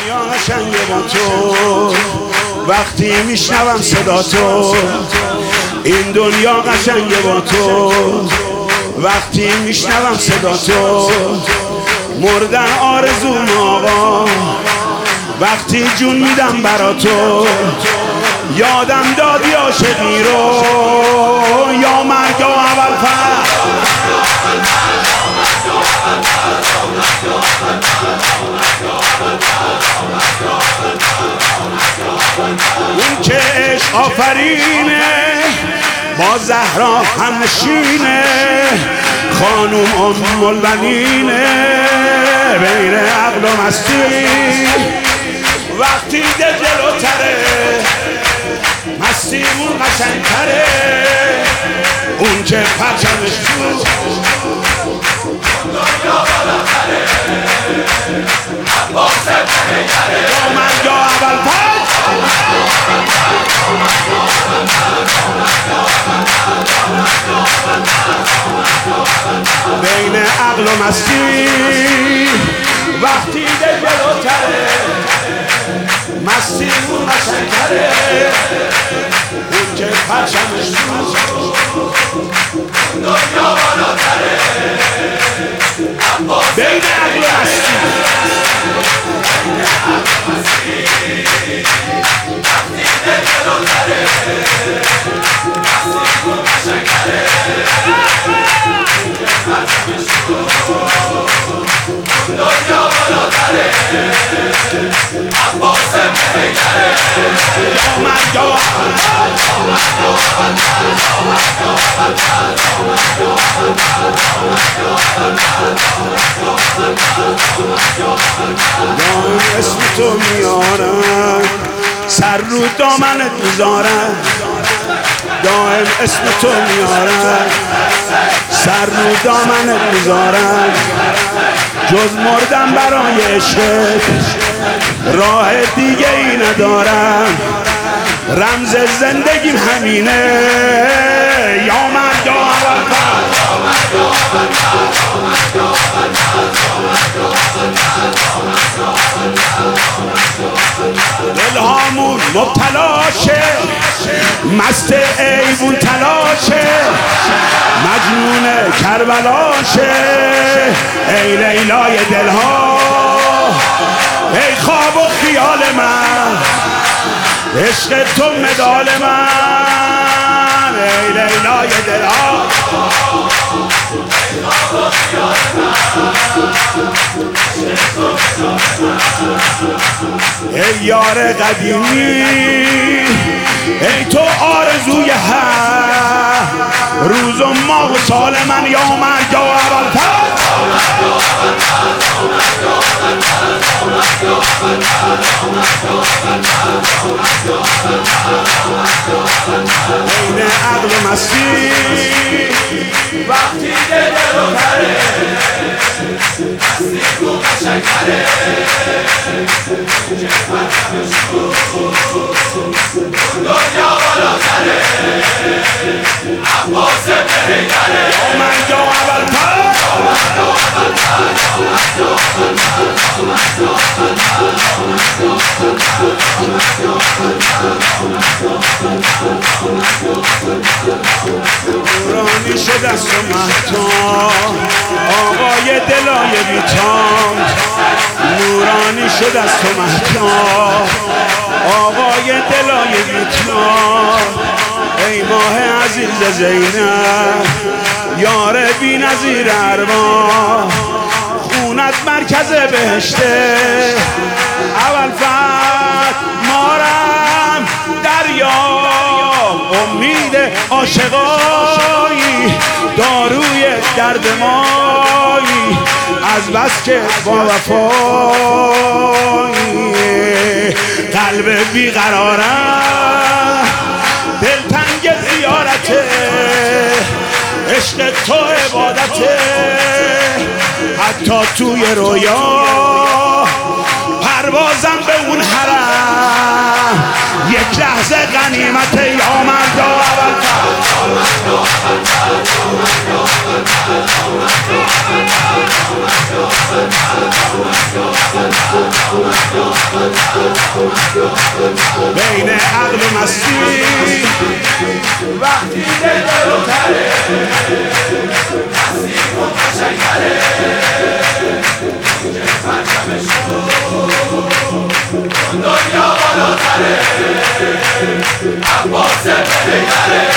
دنیا قشنگه با تو، وقتی میشنوم صدا تو. این دنیا قشنگه با تو، وقتی میشنوم صدا تو. مردن آرزوم آقا، وقتی جون میدم برا تو. یادم دادی عاشقی رو، یا مرگ یا اول فرد. اون که عشق آفرینه، با زهرا همنشینه، خانوم ام البنینه، بین عقل و مستی. وقتی ده جلوتره، مستیمون قشنگتره. اون که پرچمش تو دنیا بالاتره، عباس پیگره، یا من یا اول فرد. بین عقل و مستی، وقتی ده جلوتره، مستیمون قشنگتره. اون که پرچمش تو دنیا بالاتره، بین عقل و مستی. وقتی ده جلوتره، مستیمون قشنگتره. دنیا بالاتره، عباس پیگره، یا من یا دائم اسم تو میارم، سر رو دامنت میذارم. دائم اسم تو میارم، سر رو دامنت میذارم. جز مردم برای عشق، راه دیگه ای ندارم. رمز زندگیم همینه، یا من یا اول فرد. دلهامون مبتلاشه، مست ایوون تلاشه، مجنون کربلاشه. ای لیلای دلها، ای خواب و خیال من، عشق تو مدال من. ای لیلای دلها، ای خواب و خیال من، عشق تو مدال من. ای یار قدیمی، ای تو آرزوی هر روز و ماه و سال من، یا من یا اول فرد. بین عقل و مستی، وقتی ده جلوتره، مستیمون قشنگتره. دنیا بالاتره، عباس پیگره، یا من یا اول فرد. نورانی شد از تو مهتاب، آقای دلای بیتام. نورانی شد از تو مهتاب، آقای دلای بیتام. ای ماه عزیز زینب، یار بی نظیر ارباب. خونت مرکز بهشته، اول فرد مارم دریا. امید عاشقایی، داروی درد مایی، از بس که با وفایی. قلب بیقرارم، دلتنگ زیارته، عشق تو عبادته. حتی توی رویا پروازم به اون حرم، یک لحظه غنیمت. یا من یا اول فرد. بین عقل و مستی وقتی دل رو تره نسیم و قشنگره دنیا بالاتره عباس بهتره